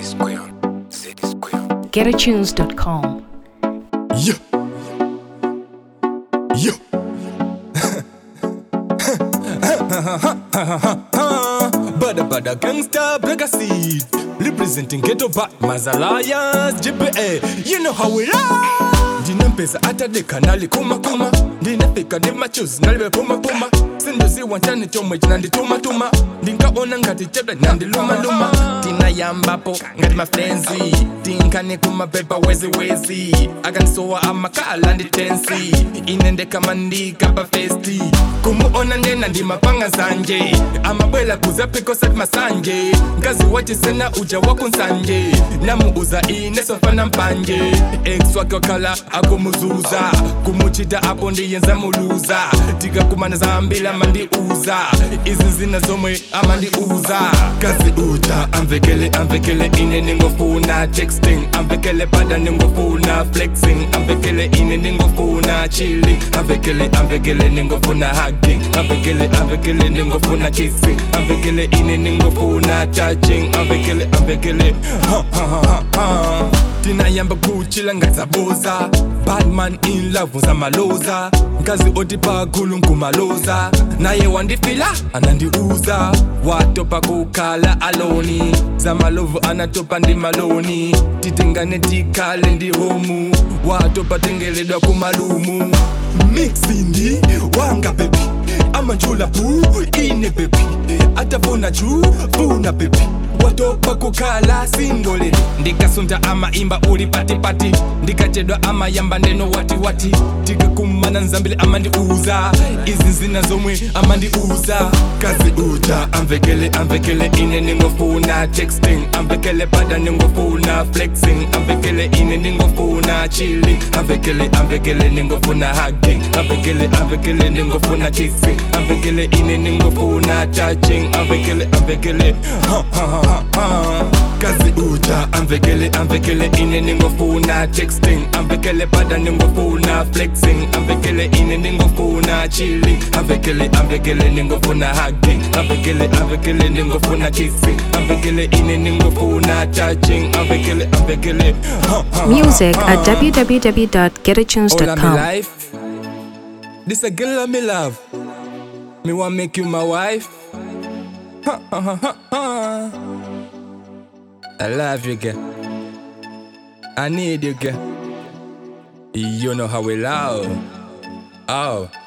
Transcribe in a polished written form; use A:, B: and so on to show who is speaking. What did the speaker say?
A: GetAtunes.com.
B: Yo. Yo. Bada gangsta break a seed. Representing ghetto back Mazalias GPA. You know how we ride. Ndina mpesa ata de kanali kuma. Ndina fika de machos nalibe puma. Sindozi wanchani chomwe nandi tuma. Ndinka ona ngati chebe nandi luma. Tina yambapo ngati mafrenzi. Tinkane kuma pepa wezi. Akansoa amakala ndi tensi. Inende kama ndika pa festi. Kumu ona ndena ndi mapanga zanje. Amabwela kuzapiko sat masanje. Ngazi wachi sena uja wako nsanje. Namu uza ineso fana mpanje. Ex wake wakala akumuzuza. Kumuchita apo ndi yenza muluza. Tiga kumana zambila mandi uza. Izi zina zomwe amandi uza. Kazi uta amvekele ine ningofuna texting. Amvekele pada ningofuna flexing. Amvekele ine ningofuna chilling. Amvekele ningofuna hugging. Amvekele ningofuna kissing. Amvekele ine ningofuna touching. Amvekele Tina yamba kuchila ngazaboza. Badman in love uzamaloza. Ngazi odipa gulu nkumaloza. Naye wandifila anandiuza. Watopa kukala aloni. Zamalovu anatopa ndi maloni. Titengane tikale ndi homu. Watopa tengeledwa kumalumu. Mixindi wanga baby. Amanjula puu ine baby. Atafuna juu funa baby. Watopa kukala singole. Ndikasunta ama imba uli pati. Ndikachedwa ama yamba ndeno wati. Tika kumana nzambile ama ndi uza. Izi zina zomwe ama ndi uza. Kazi uta amvekele ine ningofuna texting. Amvekele pada ningofuna flexing. Amvekele ine ningofuna chilling. Amvekele ningofuna hugging. Amvekele ningofuna kissing. Amvekele ine ningofuna touching. Amvekele Kazi uta amvekele ine ningofuna texting. Amvekele pada ningofuna flexing. Amvekele ine ningofuna chilling. Amvekele ningofuna hugging. Amvekele ningofuna kissing. Amvekele ine ningofuna touching. Amvekele
A: Music at www.getatunes.com.
B: This a girl me love. Me want make you my wife. I love you, girl. I need you, girl. You know how we love. Oh.